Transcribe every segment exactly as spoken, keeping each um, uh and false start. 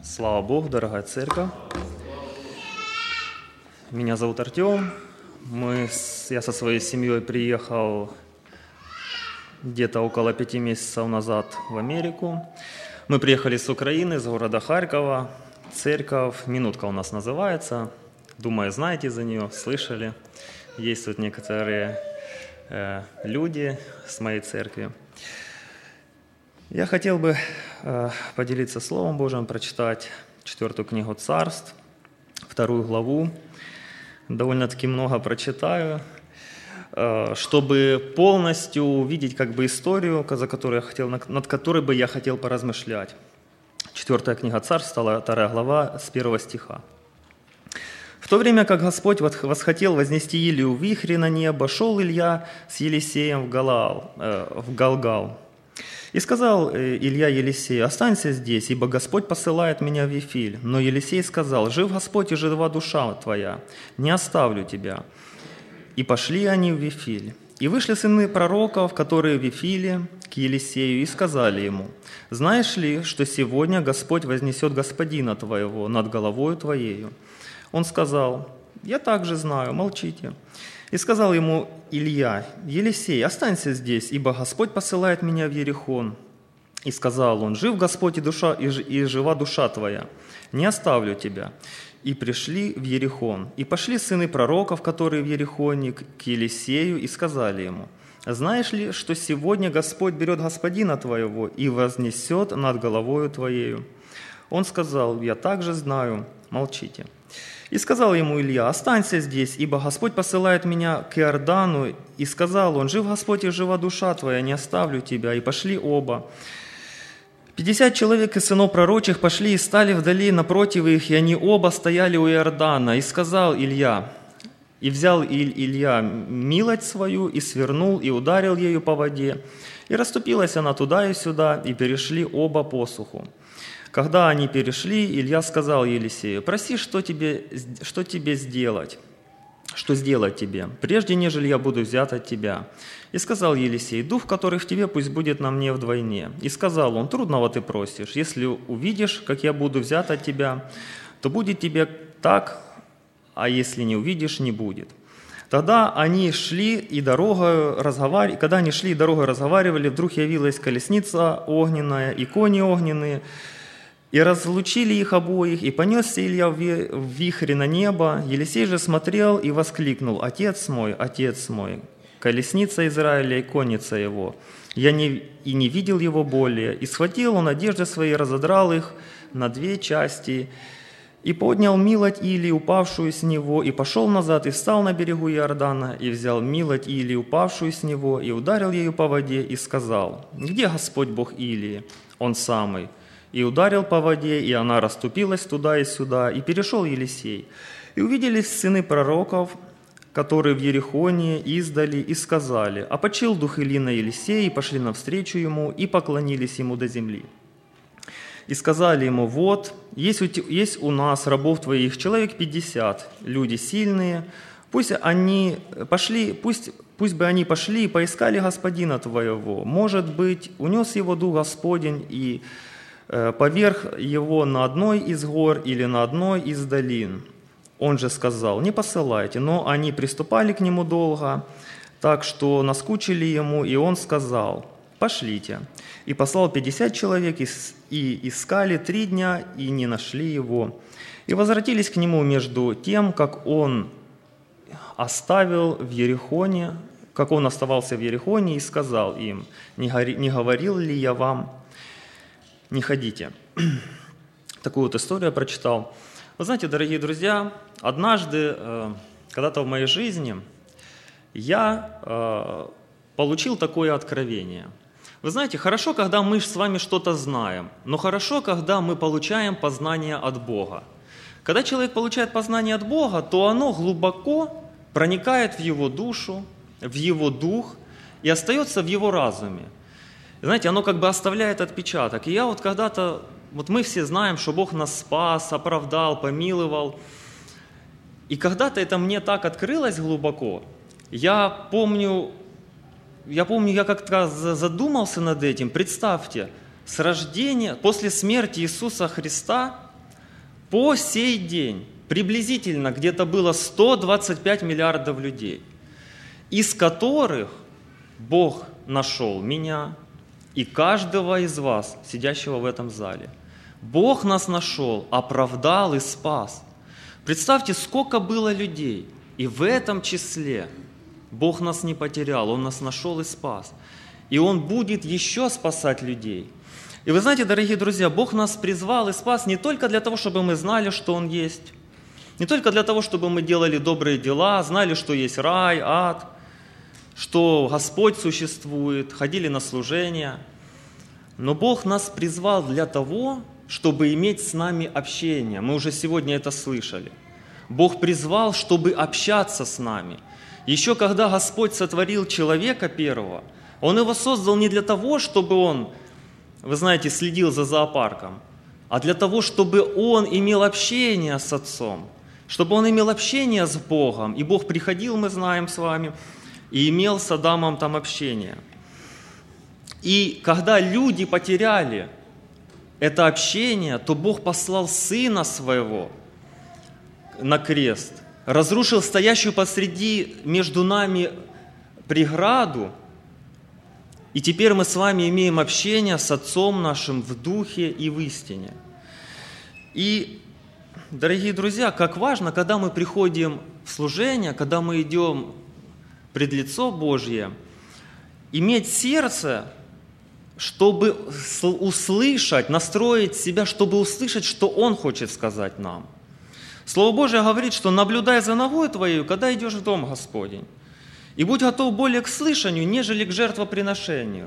Слава Богу, дорогая церковь. Меня зовут Артем. Мы, я со своей семьей приехал где-то около пяти месяцев назад в Америку. Мы приехали с Украины, из города Харькова. Церковь «Минутка» у нас называется. Думаю, знаете за нее, слышали. Есть тут некоторые э, люди с моей церкви. Я хотел бы э, поделиться Словом Божьим, прочитать четвертую книгу Царств, вторую главу. Довольно-таки много прочитаю, э, чтобы полностью увидеть как бы историю, за которую я хотел, над которой бы я хотел поразмышлять. Четвертая книга Царств, вторая глава, с первого стиха. «В то время, как Господь восхотел вознести Илию в вихре на небо, шел Илья с Елисеем в, Галал, э, в Галгал. И сказал Илья Елисею: останься здесь, ибо Господь посылает меня в Вифиль. Но Елисей сказал: жив Господь и жива душа твоя, не оставлю тебя. И пошли они в Вифиль. И вышли сыны пророков, которые в Вифиле, к Елисею, и сказали ему: знаешь ли, что сегодня Господь вознесет господина твоего над головою твоею? Он сказал: я также знаю, молчите. И сказал ему Илья: Елисей, останься здесь, ибо Господь посылает меня в Иерихон. И сказал он: жив Господь и, душа, и, и жива душа твоя, не оставлю тебя. И пришли в Иерихон. И пошли сыны пророков, которые в Иерихоне, к Елисею, и сказали ему: знаешь ли, что сегодня Господь берет господина твоего и вознесет над головою твоею? Он сказал: я также знаю, молчите. И сказал ему Илья: останься здесь, ибо Господь посылает меня к Иордану. И сказал он: жив Господь и жива душа твоя, не оставлю тебя. И пошли оба. Пятьдесят человек из сынов пророчих пошли и стали вдали напротив их, и они оба стояли у Иордана. И сказал Илья, и взял Иль, Илья милость свою, и свернул, и ударил ею по воде. И расступилась она туда и сюда, и перешли оба посуху. Когда они перешли, Илья сказал Елисею: проси, что тебе, что тебе сделать, что сделать тебе, прежде нежели я буду взят от тебя. И сказал Елисей: дух, который в тебе, пусть будет на мне вдвойне. И сказал он: трудного ты просишь, если увидишь, как я буду взят от тебя, то будет тебе так, а если не увидишь, не будет. Тогда они шли и дорогою разговаривали, когда они шли и дорогой разговаривали, вдруг явилась колесница огненная и кони огненные, и разлучили их обоих, и понесся Илья в вихре на небо. Елисей же смотрел и воскликнул: «Отец мой, отец мой, колесница Израиля и конница его! Я не, и не видел его более». И схватил он одежды свои, разодрал их на две части, и поднял милоть Илии, упавшую с него, и пошел назад, и встал на берегу Иордана, и взял милоть Илии, упавшую с него, и ударил ею по воде, и сказал: «Где Господь Бог Илии? Он самый». И ударил по воде, и она расступилась туда и сюда, и перешел Елисей. И увиделись сыны пророков, которые в Иерихоне, издали, и сказали: «А почил дух Илии на Елисея, и пошли навстречу ему, и поклонились ему до земли. И сказали ему: вот, есть у, есть у нас, рабов твоих, человек пятьдесят, люди сильные, пусть они пошли, пусть, пусть бы они пошли и поискали господина твоего. Может быть, унес его дух Господень, и поверх его на одной из гор или на одной из долин». Он же сказал: «Не посылайте». Но они приступали к нему долго, так что наскучили ему, и он сказал: «Пошлите». И послал пятьдесят человек, и искали три дня, и не нашли его. И возвратились к нему между тем, как он оставил в Иерихоне, как он оставался в Иерихоне, и сказал им: «Не говорил ли я вам, не ходите?» Такую вот историю я прочитал. Вы знаете, дорогие друзья, однажды, когда-то в моей жизни, я получил такое откровение. Вы знаете, хорошо, когда мы с вами что-то знаем, но хорошо, когда мы получаем познание от Бога. Когда человек получает познание от Бога, то оно глубоко проникает в его душу, в его дух и остается в его разуме. Знаете, оно как бы оставляет отпечаток. И я вот когда-то, вот мы все знаем, что Бог нас спас, оправдал, помиловал. И когда-то это мне так открылось глубоко. Я помню, я помню, я как-то задумался над этим. Представьте, с рождения, после смерти Иисуса Христа, по сей день приблизительно где-то было сто двадцать пять миллиардов людей, из которых Бог нашел меня и каждого из вас, сидящего в этом зале. Бог нас нашел, оправдал и спас. Представьте, сколько было людей, и в этом числе Бог нас не потерял, Он нас нашел и спас. И Он будет еще спасать людей. И вы знаете, дорогие друзья, Бог нас призвал и спас не только для того, чтобы мы знали, что Он есть, не только для того, чтобы мы делали добрые дела, знали, что есть рай, ад, что Господь существует, ходили на служение, но Бог нас призвал для того, чтобы иметь с нами общение. Мы уже сегодня это слышали. Бог призвал, чтобы общаться с нами. Еще когда Господь сотворил человека первого, Он его создал не для того, чтобы он, вы знаете, следил за зоопарком, а для того, чтобы он имел общение с Отцом, чтобы он имел общение с Богом. И Бог приходил, мы знаем с вами, и имел с Адамом там общение. И когда люди потеряли это общение, то Бог послал Сына Своего на крест, разрушил стоящую посреди между нами преграду, и теперь мы с вами имеем общение с Отцом нашим в Духе и в истине. И, дорогие друзья, как важно, когда мы приходим в служение, когда мы идем пред лицо Божье, иметь сердце, чтобы услышать, настроить себя, чтобы услышать, что Он хочет сказать нам. Слово Божие говорит, что наблюдай за ногой твоей, когда идешь в дом Господень, и будь готов более к слышанию, нежели к жертвоприношению.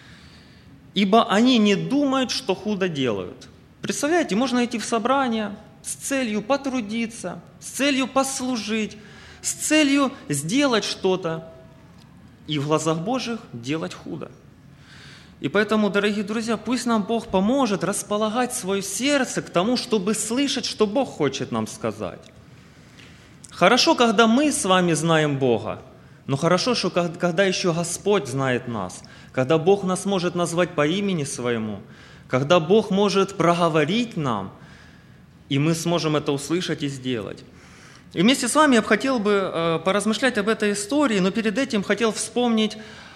Ибо они не думают, что худо делают. Представляете, можно идти в собрание с целью потрудиться, с целью послужить, с целью сделать что-то, и в глазах Божьих делать худо. И поэтому, дорогие друзья, пусть нам Бог поможет располагать свое сердце к тому, чтобы слышать, что Бог хочет нам сказать. Хорошо, когда мы с вами знаем Бога, но хорошо, что когда еще Господь знает нас, когда Бог нас может назвать по имени Своему, когда Бог может проговорить нам, и мы сможем это услышать и сделать. И вместе с вами я бы хотел бы поразмышлять об этой истории, но перед этим хотел вспомнить,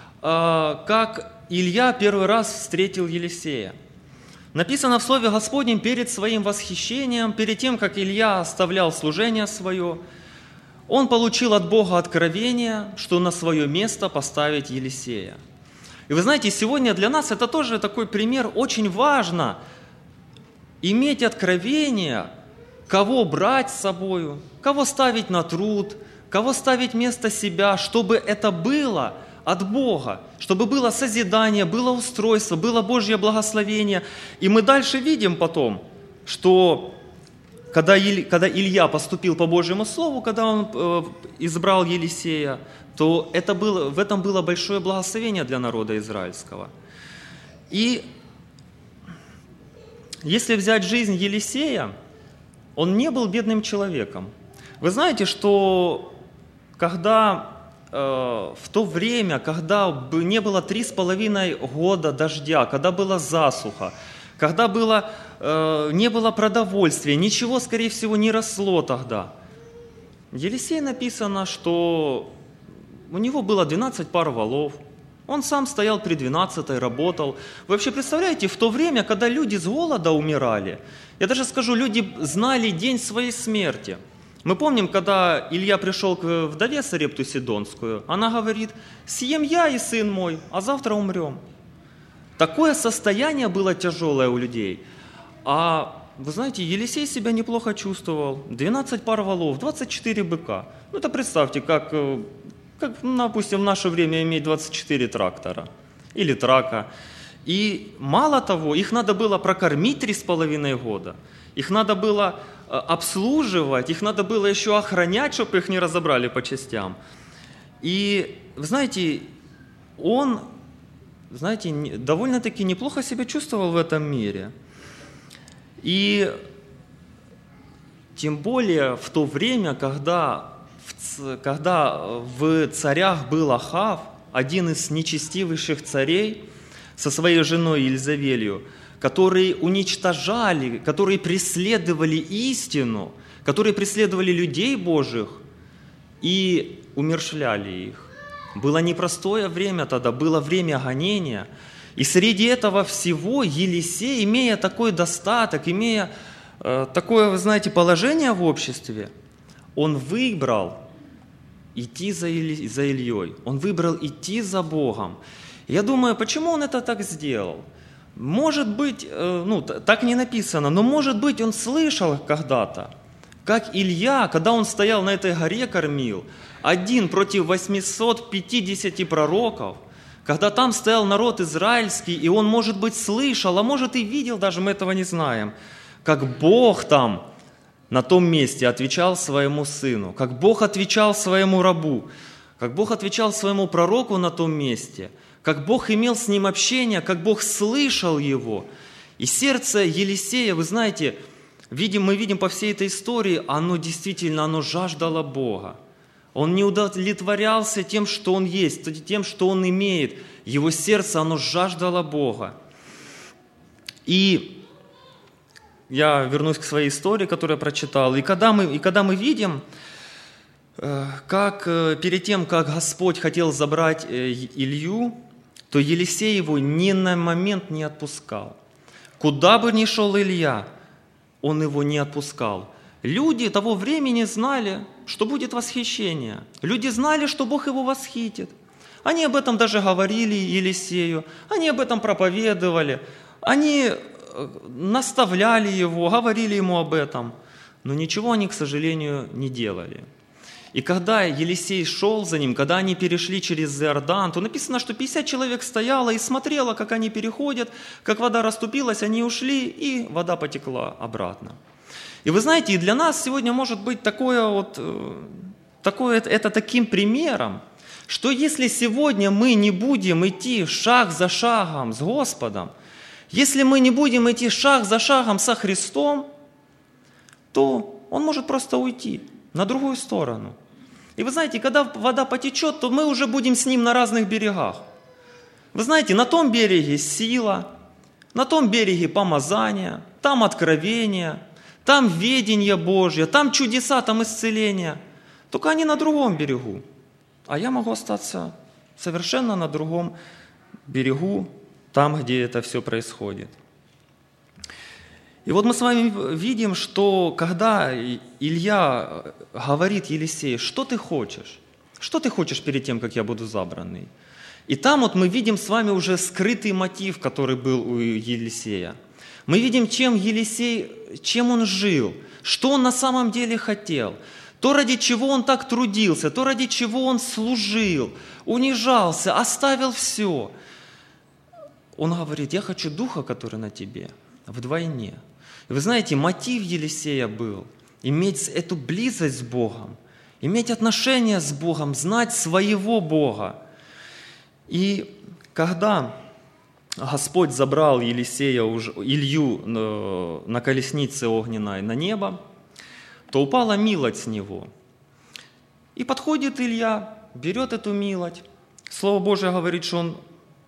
как Илья первый раз встретил Елисея. Написано в Слове Господнем: перед своим восхищением, перед тем, как Илья оставлял служение свое, он получил от Бога откровение, что на свое место поставить Елисея. И вы знаете, сегодня для нас это тоже такой пример. Очень важно иметь откровение, кого брать с собою, кого ставить на труд, кого ставить вместо себя, чтобы это было от Бога, чтобы было созидание, было устройство, было Божье благословение. И мы дальше видим потом, что когда, Иль, когда Илья поступил по Божьему Слову, когда он э, избрал Елисея, то это было, в этом было большое благословение для народа израильского. И если взять жизнь Елисея, он не был бедным человеком. Вы знаете, что когда в то время, когда не было три с половиной года дождя, когда была засуха, когда было, не было продовольствия, ничего, скорее всего, не росло тогда. Елисей написано, что у него было двенадцать пар волов, он сам стоял при двенадцатой, работал. Вы вообще представляете, в то время, когда люди с голода умирали, я даже скажу, люди знали день своей смерти. Мы помним, когда Илья пришел к вдове Сарепту Сидонскую, она говорит: «Съем я и сын мой, а завтра умрем». Такое состояние было тяжелое у людей. А вы знаете, Елисей себя неплохо чувствовал. двенадцать пар волов, двадцать четыре быка. Ну, это представьте, как, как, допустим, в наше время иметь двадцать четыре трактора или трака. И мало того, их надо было прокормить три с половиной года. Их надо было обслуживать, их надо было еще охранять, чтобы их не разобрали по частям. И, вы знаете, он, знаете, довольно-таки неплохо себя чувствовал в этом мире. И тем более в то время, когда в, когда в царях был Ахав, один из нечестивейших царей, со своей женой Елизавелью, которые уничтожали, которые преследовали истину, которые преследовали людей Божьих и умерщвляли их. Было непростое время тогда, было время гонения. И среди этого всего Елисей, имея такой достаток, имея э, такое, вы знаете, положение в обществе, он выбрал идти за, Или, за Ильей. Он выбрал идти за Богом. Я думаю, почему он это так сделал? Может быть, э, ну, так не написано, но может быть, он слышал когда-то, как Илья, когда он стоял на этой горе, кормил, один против восьмисот пятидесяти пророков, когда там стоял народ израильский, и он, может быть, слышал, а может и видел, даже мы этого не знаем, как Бог там на том месте отвечал своему сыну, как Бог отвечал своему рабу, как Бог отвечал своему пророку на том месте, как Бог имел с ним общение, как Бог слышал его. И сердце Елисея, вы знаете, видим, мы видим по всей этой истории, оно действительно, оно жаждало Бога. Он не удовлетворялся тем, что он есть, тем, что он имеет. Его сердце, оно жаждало Бога. И я вернусь к своей истории, которую я прочитал. И когда мы, и когда мы видим, как перед тем, как Господь хотел забрать Илью, то Елисей его ни на момент не отпускал. Куда бы ни шел Илья, он его не отпускал. Люди того времени знали, что будет восхищение. Люди знали, что Бог его восхитит. Они об этом даже говорили Елисею, они об этом проповедовали, они наставляли его, говорили ему об этом, но ничего они, к сожалению, не делали. И когда Елисей шел за ним, когда они перешли через Иордан, то написано, что пятьдесят человек стояло и смотрело, как они переходят, как вода расступилась, они ушли, и вода потекла обратно. И вы знаете, и для нас сегодня может быть такое вот, такое, это таким примером, что если сегодня мы не будем идти шаг за шагом с Господом, если мы не будем идти шаг за шагом со Христом, то Он может просто уйти на другую сторону. И вы знаете, когда вода потечет, то мы уже будем с Ним на разных берегах. Вы знаете, на том береге сила, на том береге помазание, там откровение, там ведение Божье, там чудеса, там исцеление. Только они на другом берегу. А я могу остаться совершенно на другом берегу, там, где это все происходит. И вот мы с вами видим, что когда Илья говорит Елисею, что ты хочешь? Что ты хочешь перед тем, как я буду забранный? И там вот мы видим с вами уже скрытый мотив, который был у Елисея. Мы видим, чем Елисей, чем он жил, что он на самом деле хотел. То, ради чего он так трудился, то, ради чего он служил, унижался, оставил все. Он говорит, я хочу духа, который на тебе, вдвойне. И вы знаете, мотив Елисея был иметь эту близость с Богом, иметь отношения с Богом, знать своего Бога. И когда Господь забрал Елисея, Илью на колеснице огненной на небо, то упала милость с него. И подходит Илья, берет эту милость. Слово Божие говорит, что он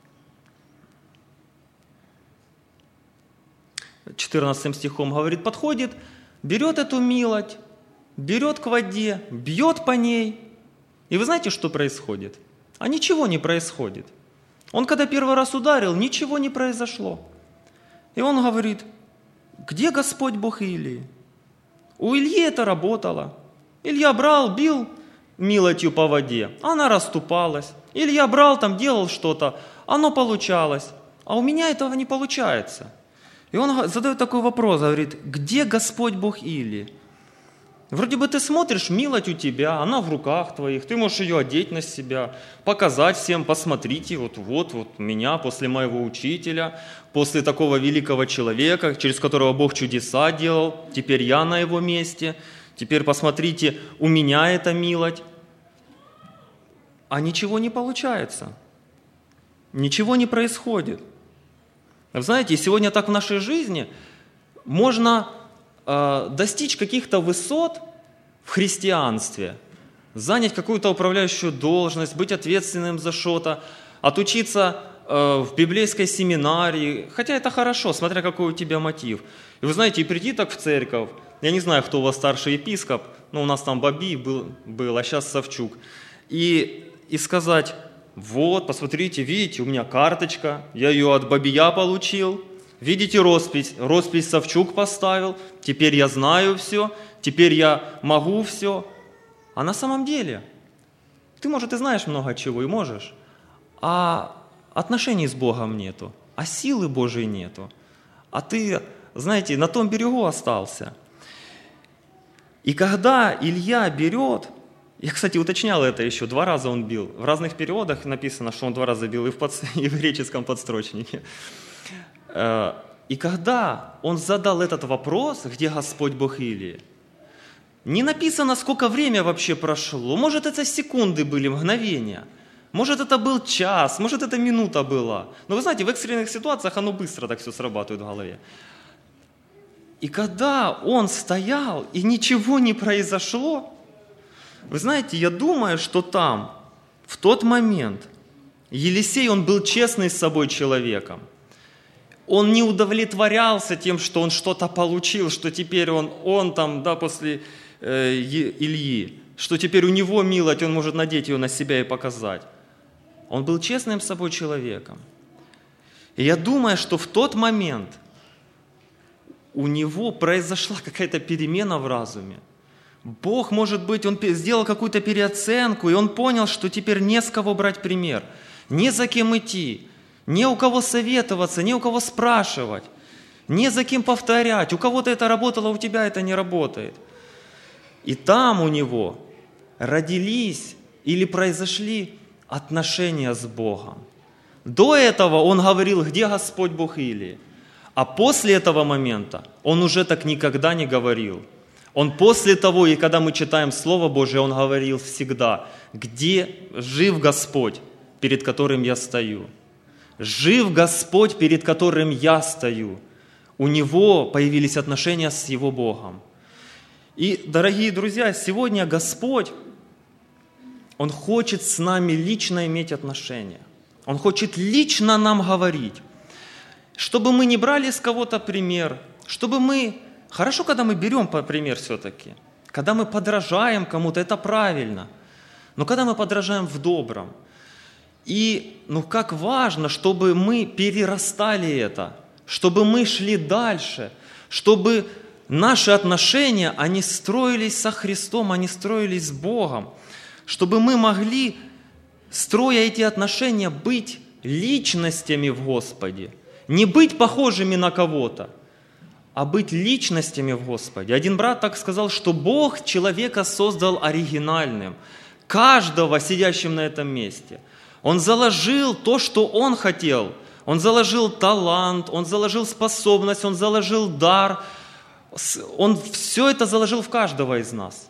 четырнадцатым стихом говорит, подходит, берет эту милость, берет к воде, бьет по ней. И вы знаете, что происходит? А ничего не происходит. Он когда первый раз ударил, ничего не произошло. И он говорит, где Господь Бог Илии? У Ильи это работало. Илья брал, бил милостью по воде, она расступалась. Илья брал, там делал что-то, оно получалось. А у меня этого не получается. И он задает такой вопрос, говорит, где Господь Бог Илии? Вроде бы ты смотришь, милость у тебя, она в руках твоих, ты можешь ее одеть на себя, показать всем, посмотрите, вот, вот, вот меня после моего учителя, после такого великого человека, через которого Бог чудеса делал, теперь я на его месте, теперь посмотрите, у меня эта милость. А ничего не получается, ничего не происходит. Вы знаете, сегодня так в нашей жизни можно э, достичь каких-то высот в христианстве, занять какую-то управляющую должность, быть ответственным за что-то, отучиться э, в библейской семинарии, хотя это хорошо, смотря какой у тебя мотив. И вы знаете, и прийти так в церковь, я не знаю, кто у вас старший епископ, но у нас там Бабий был, был а сейчас Савчук, и, и сказать, вот, посмотрите, видите, у меня карточка, я ее от Бабия получил, видите роспись, роспись Савчук поставил, теперь я знаю все, теперь я могу все. А на самом деле, ты, может, и знаешь много чего, и можешь, а отношений с Богом нету, а силы Божией нету. А ты, знаете, на том берегу остался. И когда Илья берет, я, кстати, уточнял это еще, два раза он бил. В разных переводах написано, что он два раза бил и в, под... и в греческом подстрочнике. И когда он задал этот вопрос, где Господь Бог Илии, не написано, сколько время вообще прошло. Может, это секунды были, мгновения. Может, это был час, может, это минута была. Но вы знаете, в экстренных ситуациях оно быстро так все срабатывает в голове. И когда он стоял, и ничего не произошло, вы знаете, я думаю, что там, в тот момент, Елисей, он был честный с собой человеком. Он не удовлетворялся тем, что он что-то получил, что теперь он, он там, да, после э, Ильи, что теперь у него милость, он может надеть ее на себя и показать. Он был честным с собой человеком. И я думаю, что в тот момент у него произошла какая-то перемена в разуме. Бог, может быть, он сделал какую-то переоценку, и он понял, что теперь не с кого брать пример, не за кем идти, не у кого советоваться, не у кого спрашивать, не за кем повторять. У кого-то это работало, у тебя это не работает. И там у него родились или произошли отношения с Богом. До этого он говорил, где Господь Бог Илии. А после этого момента он уже так никогда не говорил. Он после того, и когда мы читаем Слово Божие, он говорил всегда, где жив Господь, перед которым я стою. Жив Господь, перед которым я стою. У него появились отношения с его Богом. И, дорогие друзья, сегодня Господь, Он хочет с нами лично иметь отношения. Он хочет лично нам говорить. Чтобы мы не брали с кого-то пример, чтобы мы... Хорошо, когда мы берем пример все-таки, когда мы подражаем кому-то, это правильно. Но когда мы подражаем в добром, и ну как важно, чтобы мы перерастали это, чтобы мы шли дальше, чтобы наши отношения, они строились со Христом, они строились с Богом, чтобы мы могли, строя эти отношения, быть личностями в Господе, не быть похожими на кого-то, а быть личностями в Господе. Один брат так сказал, что Бог человека создал оригинальным, каждого сидящим на этом месте. Он заложил то, что он хотел. Он заложил талант, он заложил способность, он заложил дар. Он все это заложил в каждого из нас.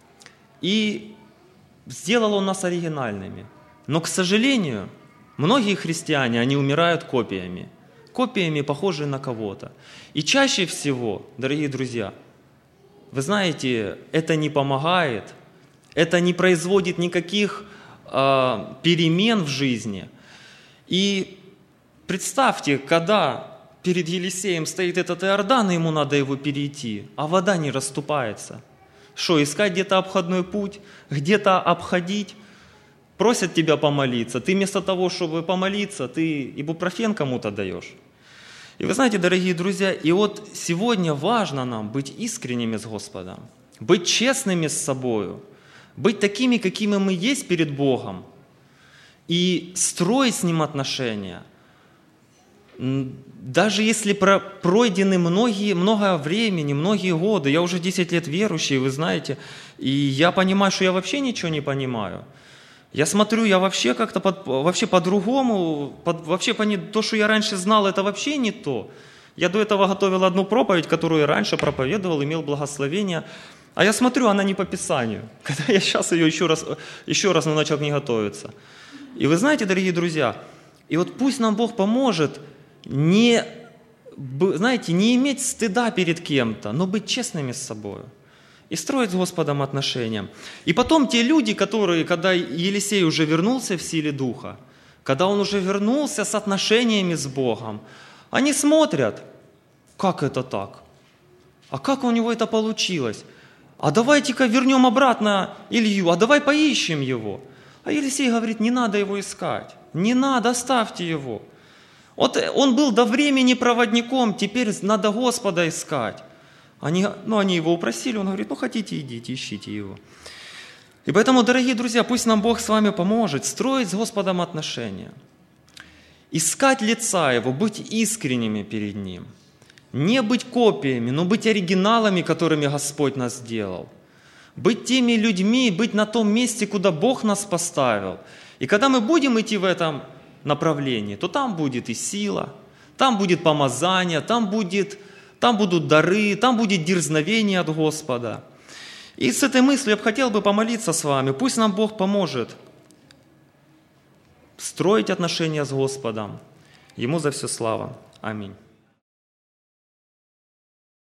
И сделал он нас оригинальными. Но, к сожалению, многие христиане, они умирают копиями. Копиями, похожие на кого-то. И чаще всего, дорогие друзья, вы знаете, это не помогает, это не производит никаких э, перемен в жизни. И представьте, когда перед Елисеем стоит этот Иордан, и ему надо его перейти, а вода не расступается. Что, искать где-то обходной путь, где-то обходить? Просят тебя помолиться, ты вместо того, чтобы помолиться, ты ибупрофен кому-то даешь. И вы знаете, дорогие друзья, и вот сегодня важно нам быть искренними с Господом, быть честными с собою, быть такими, какими мы есть перед Богом, и строить с Ним отношения. Даже если пройдены многие, много времени, многие годы, я уже десять лет верующий, вы знаете, и я понимаю, что я вообще ничего не понимаю. Я смотрю, я вообще как-то под, вообще по-другому, под, вообще по, то, что я раньше знал, это вообще не то. Я до этого готовил одну проповедь, которую я раньше проповедовал, имел благословение, а я смотрю, она не по Писанию. Когда я сейчас ее еще раз, еще раз начал к ней готовиться. И вы знаете, дорогие друзья, и вот пусть нам Бог поможет не, знаете, не иметь стыда перед кем-то, но быть честными с собой. И строить с Господом отношения. И потом те люди, которые, когда Елисей уже вернулся в силе Духа, когда он уже вернулся с отношениями с Богом, они смотрят, как это так? А как у него это получилось? А давайте-ка вернем обратно Илью, а давай поищем его. А Елисей говорит, не надо его искать, не надо, оставьте его. Вот он был до времени проводником, теперь надо Господа искать. Они, ну, они его упросили, он говорит, ну хотите, идите, ищите его. И поэтому, дорогие друзья, пусть нам Бог с вами поможет строить с Господом отношения. Искать лица Его, быть искренними перед Ним. Не быть копиями, но быть оригиналами, которыми Господь нас сделал. Быть теми людьми, быть на том месте, куда Бог нас поставил. И когда мы будем идти в этом направлении, то там будет и сила, там будет помазание, там, будет, там будут дары, там будет дерзновение от Господа. И с этой мыслью я бы хотел бы помолиться с вами. Пусть нам Бог поможет строить отношения с Господом. Ему за все слава. Аминь.